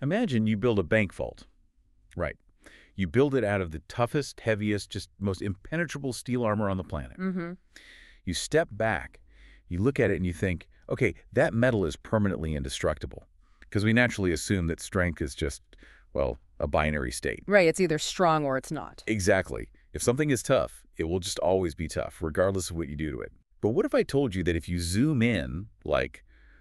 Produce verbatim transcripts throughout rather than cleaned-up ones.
Imagine you build a bank vault. Right. You build it out of the toughest, heaviest, just most impenetrable steel armor on the planet. Mm-hmm. You step back, you look at it and you think, okay, that metal is permanently indestructible. Because we naturally assume that strength is just, well, a binary state. Right, it's either strong or it's not. Exactly. If something is tough, it will just always be tough, regardless of what you do to it. But what if I told you that if you zoom in, like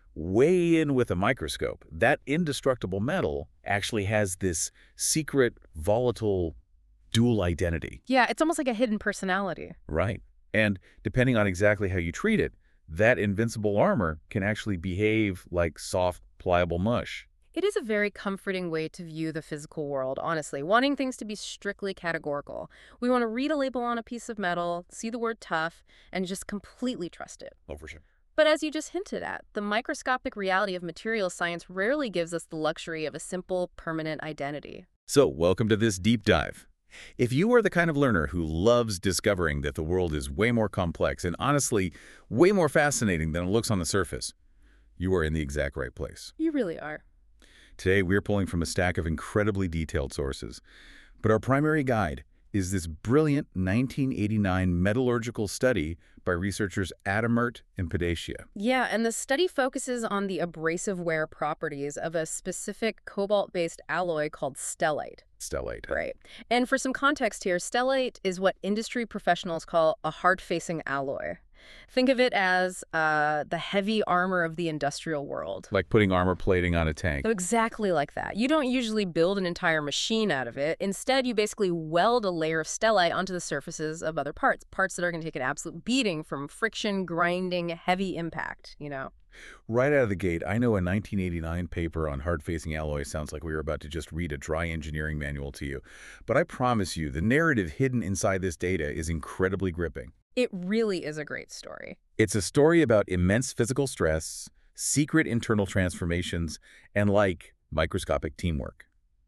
way in with a microscope, that indestructible metal actually has this secret, volatile, dual identity? Yeah, it's almost like a hidden personality. Right. And depending on exactly how you treat it, that invincible armor can actually behave like soft, pliable mush. It is a very comforting way to view the physical world, honestly, wanting things to be strictly categorical. We want to read a label on a piece of metal, see the word tough, and just completely trust it. Oh, for sure. But as you just hinted at, the microscopic reality of materials science rarely gives us the luxury of a simple, permanent identity. So, welcome to this deep dive. If you are the kind of learner who loves discovering that the world is way more complex and honestly way more fascinating than it looks on the surface, you are in the exact right place. You really are. Today, we're pulling from a stack of incredibly detailed sources. But our primary guide is this brilliant nineteen eighty-nine metallurgical study by researchers Adamert and Padescia. Yeah, and the study focuses on the abrasive wear properties of a specific cobalt-based alloy called stellite. Stellite. Right. And for some context here, stellite is what industry professionals call a hard-facing alloy. Think of it as uh, the heavy armor of the industrial world. Like putting armor plating on a tank. So exactly like that. You don't usually build an entire machine out of it. Instead, you basically weld a layer of stellite onto the surfaces of other parts, parts that are going to take an absolute beating from friction, grinding, heavy impact, you know? Right out of the gate, I know a nineteen eighty-nine paper on hard-facing alloy sounds like we were about to just read a dry engineering manual to you. But I promise you, the narrative hidden inside this data is incredibly gripping. It really is a great story. It's a story about immense physical stress, secret internal transformations, and, like, microscopic teamwork.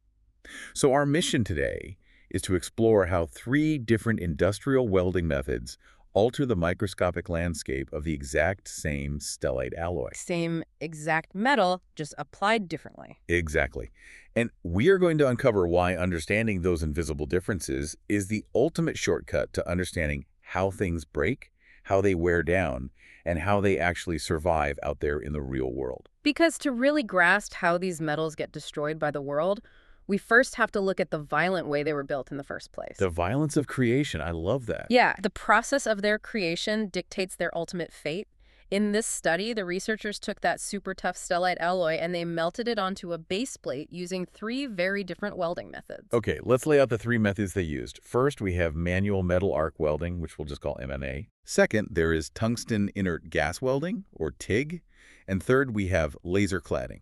So our mission today is to explore how three different industrial welding methods alter the microscopic landscape of the exact same stellite alloy. Same exact metal, just applied differently. Exactly. And we are going to uncover why understanding those invisible differences is the ultimate shortcut to understanding how things break, how they wear down, and how they actually survive out there in the real world. Because to really grasp how these metals get destroyed by the world, we first have to look at the violent way they were built in the first place. The violence of creation, I love that. Yeah, the process of their creation dictates their ultimate fate. In this study, the researchers took that super tough stellite alloy and they melted it onto a base plate using three very different welding methods. Okay, let's lay out the three methods they used. First, we have manual metal arc welding, which we'll just call M M A. Second, there is tungsten inert gas welding, or TIG. And third, we have laser cladding.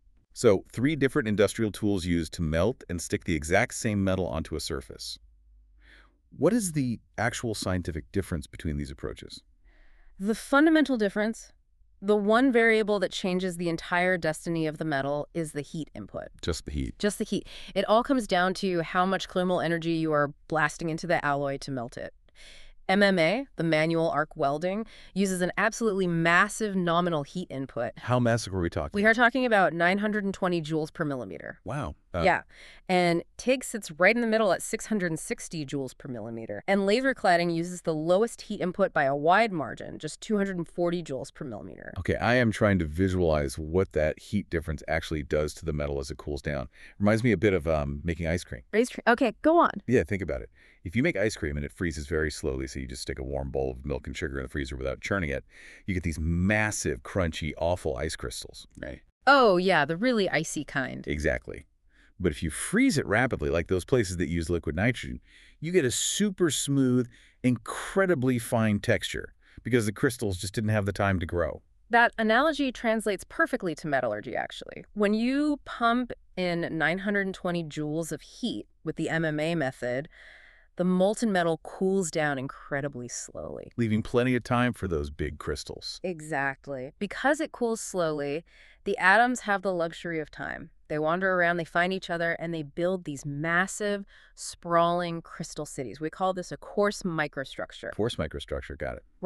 So, three different industrial tools used to melt and stick the exact same metal onto a surface. What is the actual scientific difference between these approaches? The fundamental difference, the one variable that changes the entire destiny of the metal, is the heat input. Just the heat. Just the heat. It all comes down to how much thermal energy you are blasting into the alloy to melt it. M M A, the manual arc welding, uses an absolutely massive nominal heat input. How massive are we talking? We are talking about nine hundred twenty joules per millimeter. Wow. Uh, Yeah. And TIG sits right in the middle at six hundred sixty joules per millimeter. And laser cladding uses the lowest heat input by a wide margin, just two hundred forty joules per millimeter. Okay, I am trying to visualize what that heat difference actually does to the metal as it cools down. Reminds me a bit of um, making ice cream. Okay, go on. Yeah, think about it. If you make ice cream and it freezes very slowly, so you just stick a warm bowl of milk and sugar in the freezer without churning it, you get these massive, crunchy, awful ice crystals, right? Oh, yeah, the really icy kind. Exactly. But if you freeze it rapidly, like those places that use liquid nitrogen, you get a super smooth, incredibly fine texture because the crystals just didn't have the time to grow. That analogy translates perfectly to metallurgy, actually. When you pump in nine hundred twenty joules of heat with the M M A method, the molten metal cools down incredibly slowly. Leaving plenty of time for those big crystals. Exactly. Because it cools slowly, the atoms have the luxury of time. They wander around, they find each other, and they build these massive, sprawling crystal cities. We call this a coarse microstructure. Force microstructure, got it. Right.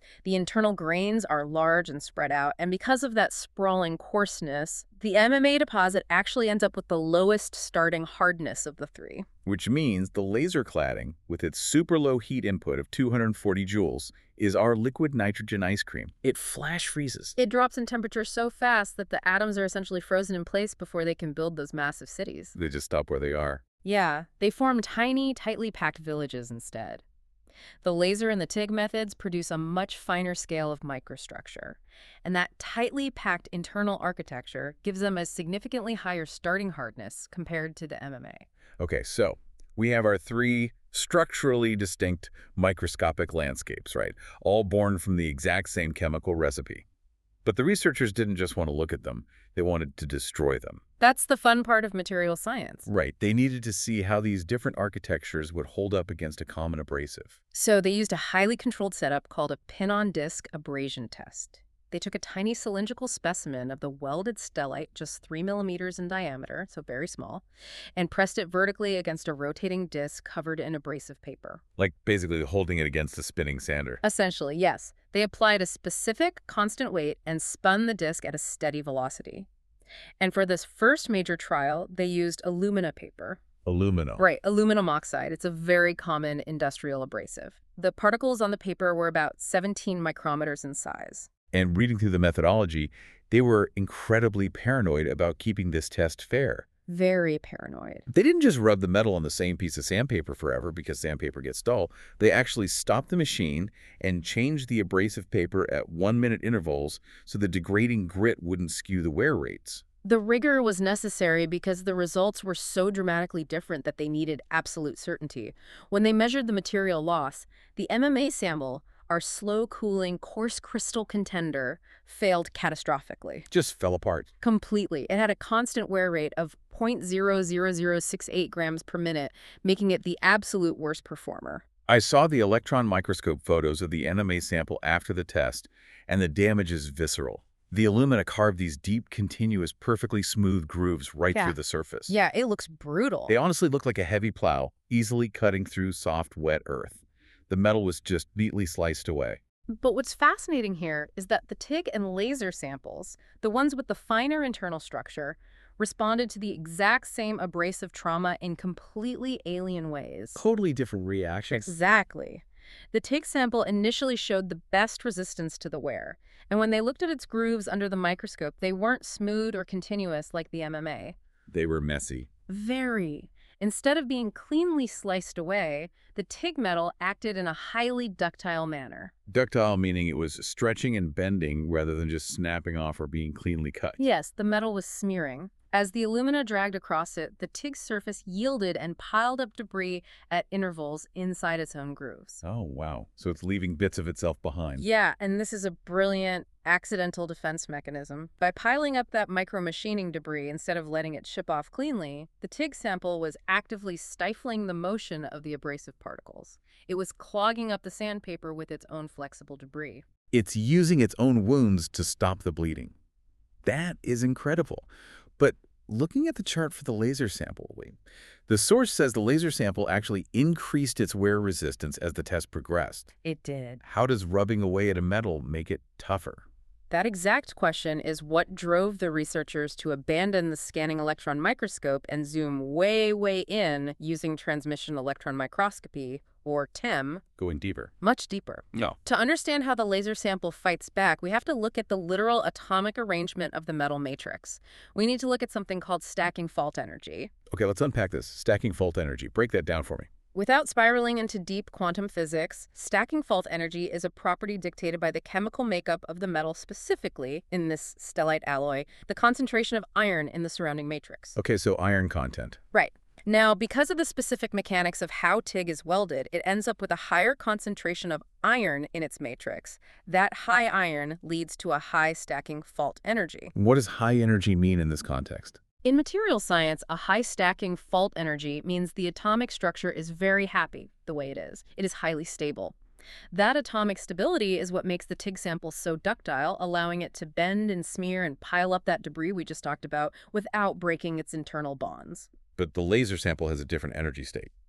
The internal grains are large and spread out, and because of that sprawling coarseness, the M M A deposit actually ends up with the lowest starting hardness of the three. Which means the laser cladding, with its super low heat input of two hundred forty joules, is our liquid nitrogen ice cream. It flash freezes. It drops in temperature so fast that the atoms are essentially frozen in place before they can build those massive cities. They just stop where they are. Yeah, they form tiny, tightly packed villages instead. The laser and the TIG methods produce a much finer scale of microstructure, and that tightly packed internal architecture gives them a significantly higher starting hardness compared to the M M A. Okay, so we have our three structurally distinct microscopic landscapes, right? All born from the exact same chemical recipe. But the researchers didn't just want to look at them, they wanted to destroy them. That's the fun part of material science. Right, they needed to see how these different architectures would hold up against a common abrasive. So they used a highly controlled setup called a pin-on-disc abrasion test. They took a tiny cylindrical specimen of the welded stellite, just three millimeters in diameter, so very small, and pressed it vertically against a rotating disc covered in abrasive paper. Like basically holding it against a spinning sander. Essentially, yes. They applied a specific constant weight and spun the disc at a steady velocity. And for this first major trial, they used alumina paper. Aluminum. Right, aluminum oxide. It's a very common industrial abrasive. The particles on the paper were about seventeen micrometers in size. And reading through the methodology, they were incredibly paranoid about keeping this test fair. Very paranoid. They didn't just rub the metal on the same piece of sandpaper forever because sandpaper gets dull. They actually stopped the machine and changed the abrasive paper at one-minute intervals so the degrading grit wouldn't skew the wear rates. The rigor was necessary because the results were so dramatically different that they needed absolute certainty. When they measured the material loss, the M M A sample, our slow-cooling, coarse crystal contender, failed catastrophically. Just fell apart. Completely. It had a constant wear rate of zero point zero zero zero six eight grams per minute, making it the absolute worst performer. I saw the electron microscope photos of the M M A sample after the test, and the damage is visceral. The alumina carved these deep, continuous, perfectly smooth grooves right Yeah. through the surface. Yeah, it looks brutal. They honestly look like a heavy plow, easily cutting through soft, wet earth. The metal was just neatly sliced away. But what's fascinating here is that the TIG and laser samples, the ones with the finer internal structure, responded to the exact same abrasive trauma in completely alien ways. Totally different reactions. Exactly. The TIG sample initially showed the best resistance to the wear, and when they looked at its grooves under the microscope, they weren't smooth or continuous like the M M A. They were messy. Very. Instead of being cleanly sliced away, the TIG metal acted in a highly ductile manner. Ductile meaning it was stretching and bending rather than just snapping off or being cleanly cut. Yes, the metal was smearing. As the alumina dragged across it, the TIG surface yielded and piled up debris at intervals inside its own grooves. Oh, wow. So it's leaving bits of itself behind. Yeah, and this is a brilliant accidental defense mechanism. By piling up that micromachining debris instead of letting it ship off cleanly, the TIG sample was actively stifling the motion of the abrasive particles. It was clogging up the sandpaper with its own flexible debris. It's using its own wounds to stop the bleeding. That is incredible. But looking at the chart for the laser sample, wait, the source says the laser sample actually increased its wear resistance as the test progressed. It did. How does rubbing away at a metal make it tougher? That exact question is what drove the researchers to abandon the scanning electron microscope and zoom way, way in using transmission electron microscopy, or T E M, Going deeper. much deeper. No. To understand how the laser sample fights back, we have to look at the literal atomic arrangement of the metal matrix. We need to look at something called stacking fault energy. Okay, let's unpack this. Stacking fault energy. Break that down for me. Without spiraling into deep quantum physics, stacking fault energy is a property dictated by the chemical makeup of the metal, specifically, in this stellite alloy, the concentration of iron in the surrounding matrix. Okay, so iron content. Right. Now, because of the specific mechanics of how TIG is welded, it ends up with a higher concentration of iron in its matrix. That high iron leads to a high stacking fault energy. What does high energy mean in this context? In material science, a high stacking fault energy means the atomic structure is very happy the way it is. It is highly stable. That atomic stability is what makes the TIG sample so ductile, allowing it to bend and smear and pile up that debris we just talked about without breaking its internal bonds. But the laser sample has a different energy state.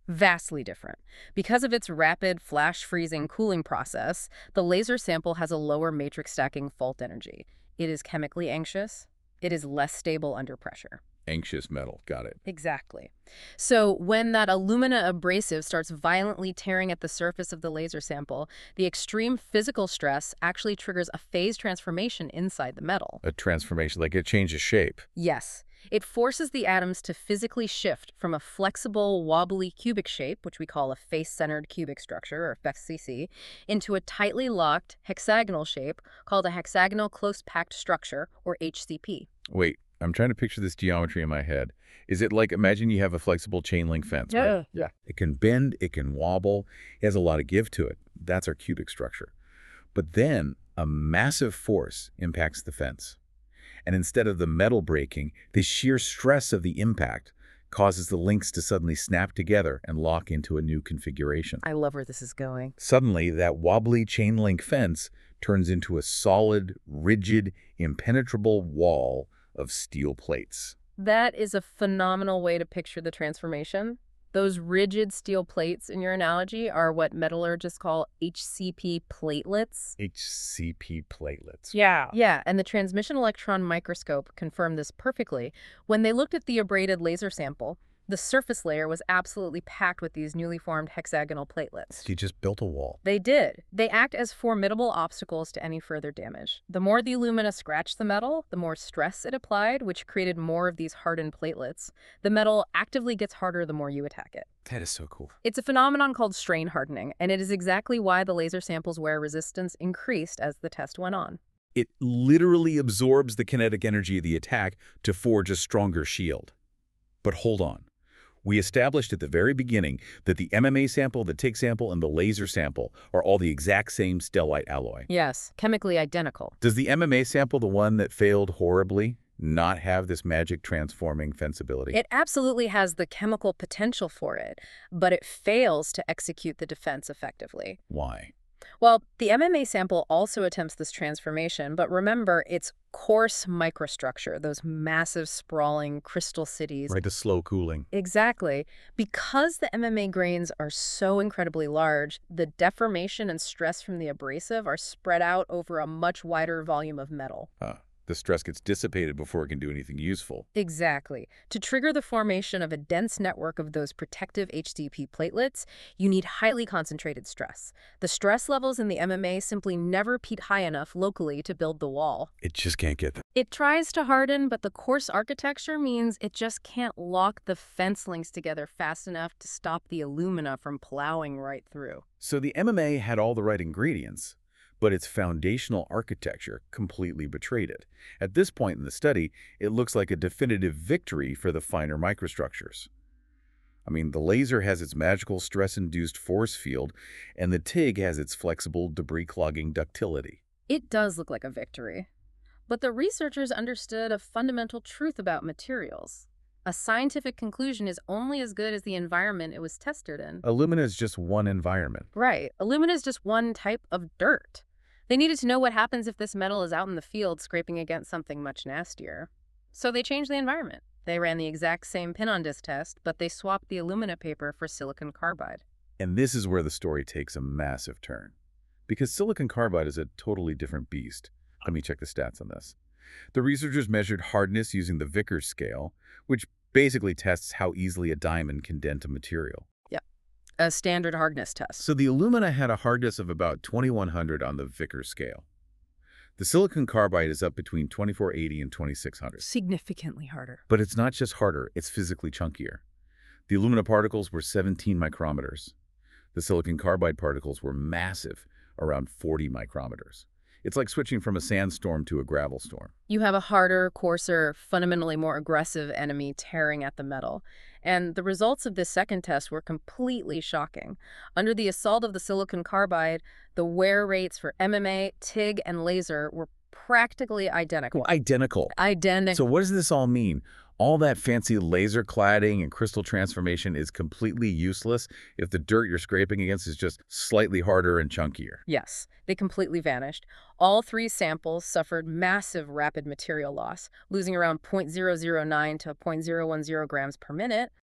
Vastly different. Because of its rapid flash freezing cooling process, the laser sample has a lower matrix stacking fault energy. It is chemically anxious. It is less stable under pressure. Anxious metal, got it. Exactly. So when that alumina abrasive starts violently tearing at the surface of the laser sample, the extreme physical stress actually triggers a phase transformation inside the metal. A transformation, like it changes shape. Yes. It forces the atoms to physically shift from a flexible, wobbly cubic shape, which we call a face-centered cubic structure, or F C C, into a tightly locked hexagonal shape called a hexagonal close-packed structure, or H C P. Wait, I'm trying to picture this geometry in my head. Is it like, imagine you have a flexible chain link fence, Yeah, right? yeah. It can bend, it can wobble, it has a lot of give to it. That's our cubic structure. But then a massive force impacts the fence. And instead of the metal breaking, the sheer stress of the impact causes the links to suddenly snap together and lock into a new configuration. I love where this is going. Suddenly, that wobbly chain link fence turns into a solid, rigid, impenetrable wall of steel plates. That is a phenomenal way to picture the transformation. Those rigid steel plates in your analogy are what metallurgists call H C P platelets. H C P platelets. Yeah. Yeah, and the transmission electron microscope confirmed this perfectly. When they looked at the abraded laser sample, the surface layer was absolutely packed with these newly formed hexagonal platelets. You just built a wall. They did. They act as formidable obstacles to any further damage. The more the alumina scratched the metal, the more stress it applied, which created more of these hardened platelets. The metal actively gets harder the more you attack it. That is so cool. It's a phenomenon called strain hardening, and it is exactly why the laser sample's wear resistance increased as the test went on. It literally absorbs the kinetic energy of the attack to forge a stronger shield. But hold on. We established at the very beginning that the M M A sample, the TIG sample, and the laser sample are all the exact same stellite alloy. Yes, chemically identical. Does the M M A sample, the one that failed horribly, not have this magic transforming fensibility? It absolutely has the chemical potential for it, but it fails to execute the defense effectively. Why? Well, the M M A sample also attempts this transformation, but remember, it's coarse microstructure, those massive sprawling crystal cities. Right, the slow cooling. Exactly. Because the M M A grains are so incredibly large, the deformation and stress from the abrasive are spread out over a much wider volume of metal. Uh, the stress gets dissipated before it can do anything useful. Exactly. To trigger the formation of a dense network of those protective H C P platelets, you need highly concentrated stress. The stress levels in the M M A simply never peak high enough locally to build the wall. It just can't get them. It tries to harden, but the coarse architecture means it just can't lock the fence links together fast enough to stop the alumina from plowing right through. So the M M A had all the right ingredients, but its foundational architecture completely betrayed it. At this point in the study, it looks like a definitive victory for the finer microstructures. I mean, the laser has its magical stress-induced force field, and the TIG has its flexible, debris-clogging ductility. It does look like a victory. But the researchers understood a fundamental truth about materials. A scientific conclusion is only as good as the environment it was tested in. Alumina is just one environment. Right. Alumina is just one type of dirt. They needed to know what happens if this metal is out in the field scraping against something much nastier. So they changed the environment. They ran the exact same pin-on-disc test, but they swapped the alumina paper for silicon carbide. And this is where the story takes a massive turn. Because silicon carbide is a totally different beast. Let me check the stats on this. The researchers measured hardness using the Vickers scale, which basically tests how easily a diamond can dent a material. Yep, a standard hardness test. So the alumina had a hardness of about twenty-one hundred on the Vickers scale. The silicon carbide is up between twenty-four eighty and twenty-six hundred. Significantly harder. But it's not just harder, it's physically chunkier. The alumina particles were seventeen micrometers. The silicon carbide particles were massive, around forty micrometers. It's like switching from a sandstorm to a gravel storm. You have a harder, coarser, fundamentally more aggressive enemy tearing at the metal. And the results of this second test were completely shocking. Under the assault of the silicon carbide, the wear rates for M M A, TIG, and laser were practically identical. Well, identical. Identical. So what does this all mean? All that fancy laser cladding and crystal transformation is completely useless if the dirt you're scraping against is just slightly harder and chunkier. Yes, they completely vanished. All three samples suffered massive rapid material loss, losing around zero point zero zero nine to zero point zero one zero grams per minute.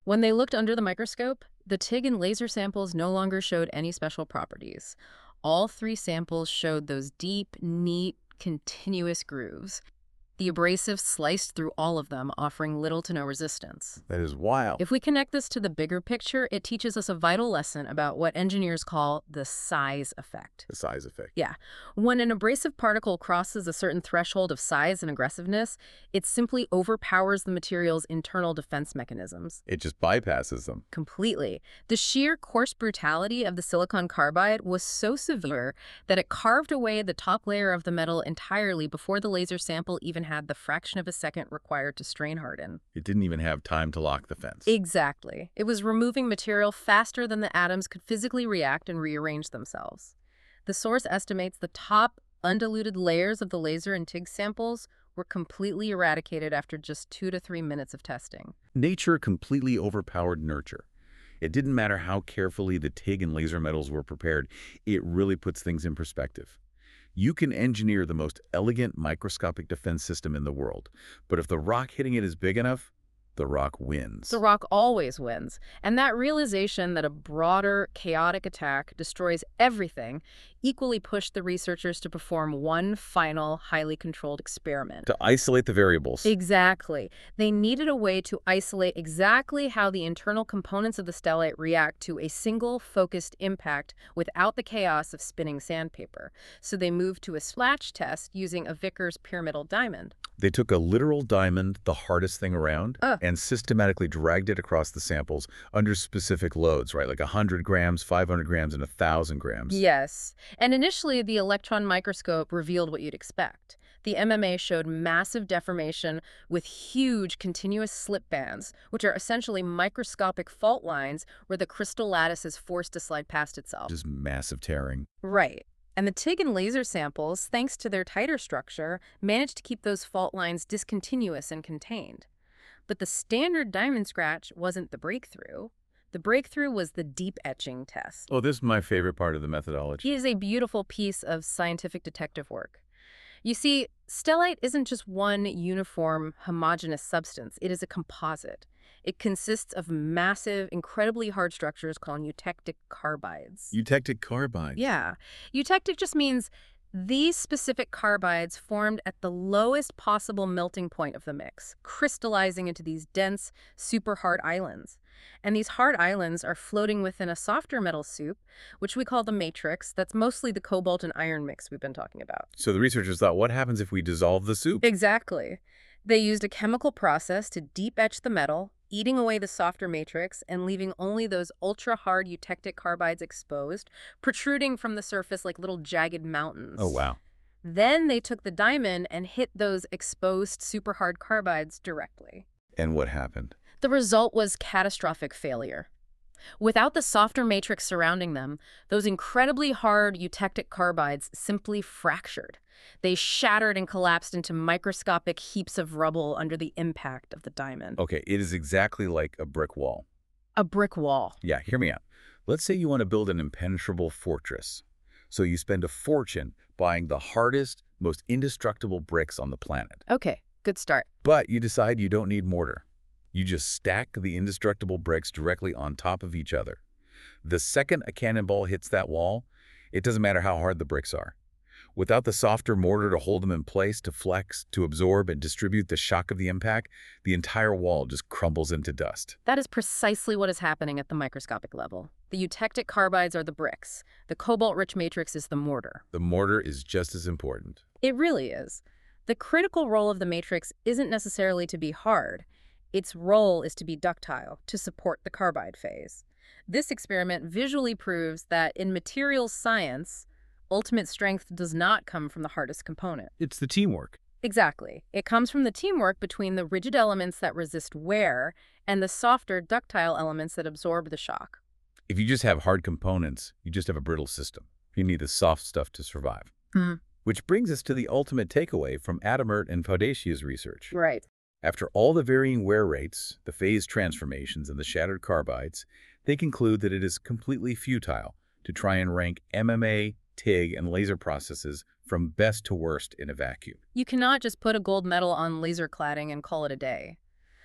When they looked under the microscope, the TIG and laser samples no longer showed any special properties. All three samples showed those deep, neat, continuous grooves. The abrasive sliced through all of them, offering little to no resistance. That is wild. If we connect this to the bigger picture, it teaches us a vital lesson about what engineers call the size effect. The size effect. Yeah. When an abrasive particle crosses a certain threshold of size and aggressiveness, it simply overpowers the material's internal defense mechanisms. It just bypasses them. Completely. The sheer coarse brutality of the silicon carbide was so severe that it carved away the top layer of the metal entirely before the laser sample even had the fraction of a second required to strain harden. It didn't even have time to lock the fence. Exactly. It was removing material faster than the atoms could physically react and rearrange themselves. The source estimates the top undiluted layers of the laser and TIG samples were completely eradicated after just two to three minutes of testing. Nature completely overpowered nurture. It didn't matter how carefully the TIG and laser metals were prepared. It really puts things in perspective. You can engineer the most elegant microscopic defense system in the world, but if the rock hitting it is big enough, the rock wins. The rock always wins. And that realization that a broader, chaotic attack destroys everything equally pushed the researchers to perform one final, highly controlled experiment. To isolate the variables. Exactly. They needed a way to isolate exactly how the internal components of the stellite react to a single, focused impact without the chaos of spinning sandpaper. So they moved to a splash test using a Vickers pyramidal diamond. They took a literal diamond, the hardest thing around, uh. and systematically dragged it across the samples under specific loads, right? Like one hundred grams, five hundred grams, and one thousand grams. Yes. And initially, the electron microscope revealed what you'd expect. The M M A showed massive deformation with huge continuous slip bands, which are essentially microscopic fault lines where the crystal lattice is forced to slide past itself. Just massive tearing. Right. And the TIG and laser samples, thanks to their tighter structure, managed to keep those fault lines discontinuous and contained. But the standard diamond scratch wasn't the breakthrough. The breakthrough was the deep etching test. Oh, this is my favorite part of the methodology. It is a beautiful piece of scientific detective work. You see, stellite isn't just one uniform, homogeneous substance. It is a composite. It consists of massive, incredibly hard structures called eutectic carbides. Eutectic carbides? Yeah. Eutectic just means these specific carbides formed at the lowest possible melting point of the mix, crystallizing into these dense, super hard islands. And these hard islands are floating within a softer metal soup, which we call the matrix. That's mostly the cobalt and iron mix we've been talking about. So the researchers thought, what happens if we dissolve the soup? Exactly. They used a chemical process to deep etch the metal, eating away the softer matrix and leaving only those ultra-hard eutectic carbides exposed, protruding from the surface like little jagged mountains. Oh, wow. Then they took the diamond and hit those exposed super-hard carbides directly. And what happened? The result was catastrophic failure. Without the softer matrix surrounding them, those incredibly hard eutectic carbides simply fractured. They shattered and collapsed into microscopic heaps of rubble under the impact of the diamond. Okay, it is exactly like a brick wall. A brick wall. Yeah, hear me out. Let's say you want to build an impenetrable fortress. So you spend a fortune buying the hardest, most indestructible bricks on the planet. Okay, good start. But you decide you don't need mortar. You just stack the indestructible bricks directly on top of each other. The second a cannonball hits that wall, it doesn't matter how hard the bricks are. Without the softer mortar to hold them in place, to flex, to absorb and distribute the shock of the impact, the entire wall just crumbles into dust. That is precisely what is happening at the microscopic level. The eutectic carbides are the bricks. The cobalt-rich matrix is the mortar. The mortar is just as important. It really is. The critical role of the matrix isn't necessarily to be hard. Its role is to be ductile, to support the carbide phase. This experiment visually proves that in materials science, ultimate strength does not come from the hardest component. It's the teamwork. Exactly. It comes from the teamwork between the rigid elements that resist wear and the softer, ductile elements that absorb the shock. If you just have hard components, you just have a brittle system. You need the soft stuff to survive. Mm. Which brings us to the ultimate takeaway from Adamert and Podeshia's research. Right. After all the varying wear rates, the phase transformations, and the shattered carbides, they conclude that it is completely futile to try and rank M M A, TIG, and laser processes from best to worst in a vacuum. You cannot just put a gold medal on laser cladding and call it a day.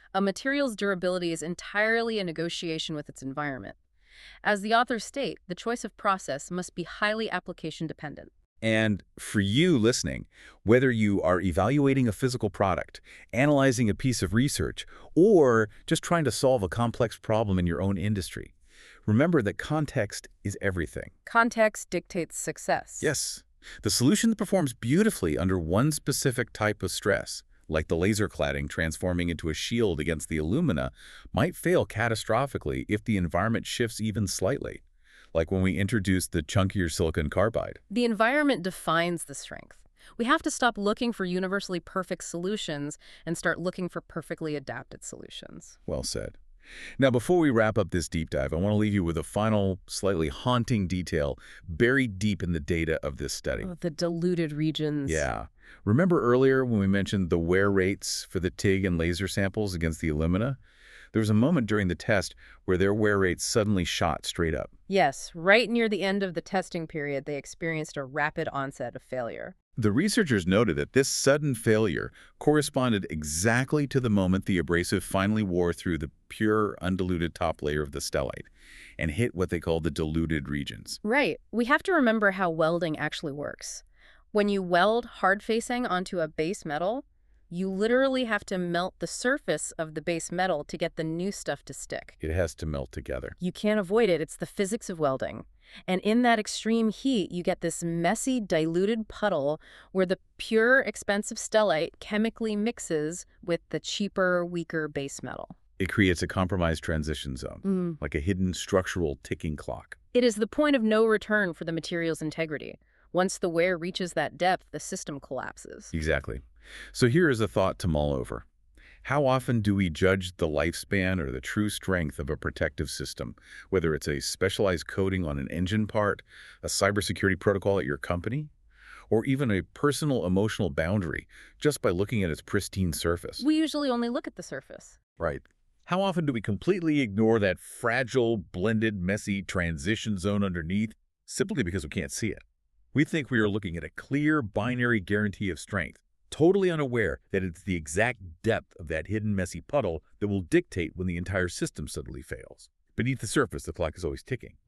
A material's durability is entirely a negotiation with its environment. As the authors state, the choice of process must be highly application dependent. And for you listening, whether you are evaluating a physical product, analyzing a piece of research, or just trying to solve a complex problem in your own industry, remember that context is everything. Context dictates success. Yes, the solution that performs beautifully under one specific type of stress, like the laser cladding transforming into a shield against the alumina, might fail catastrophically if the environment shifts even slightly, like when we introduced the chunkier silicon carbide. The environment defines the strength. We have to stop looking for universally perfect solutions and start looking for perfectly adapted solutions. Well said. Now, before we wrap up this deep dive, I want to leave you with a final, slightly haunting detail buried deep in the data of this study. Oh, the diluted regions. Yeah. Remember earlier when we mentioned the wear rates for the TIG and laser samples against the alumina? There was a moment during the test where their wear rates suddenly shot straight up. Yes, right near the end of the testing period, they experienced a rapid onset of failure. The researchers noted that this sudden failure corresponded exactly to the moment the abrasive finally wore through the pure, undiluted top layer of the stellite and hit what they call the diluted regions. Right. We have to remember how welding actually works. When you weld hard-facing onto a base metal, you literally have to melt the surface of the base metal to get the new stuff to stick. It has to melt together. You can't avoid it. It's the physics of welding. And in that extreme heat, you get this messy, diluted puddle where the pure, expensive stellite chemically mixes with the cheaper, weaker base metal. It creates a compromised transition zone, Mm. like a hidden structural ticking clock. It is the point of no return for the material's integrity. Once the wear reaches that depth, the system collapses. Exactly. So here is a thought to mull over. How often do we judge the lifespan or the true strength of a protective system, whether it's a specialized coating on an engine part, a cybersecurity protocol at your company, or even a personal emotional boundary, just by looking at its pristine surface? We usually only look at the surface. Right. How often do we completely ignore that fragile, blended, messy transition zone underneath simply because we can't see it? We think we are looking at a clear, binary guarantee of strength, totally unaware that it's the exact depth of that hidden, messy puddle that will dictate when the entire system suddenly fails. Beneath the surface, the clock is always ticking.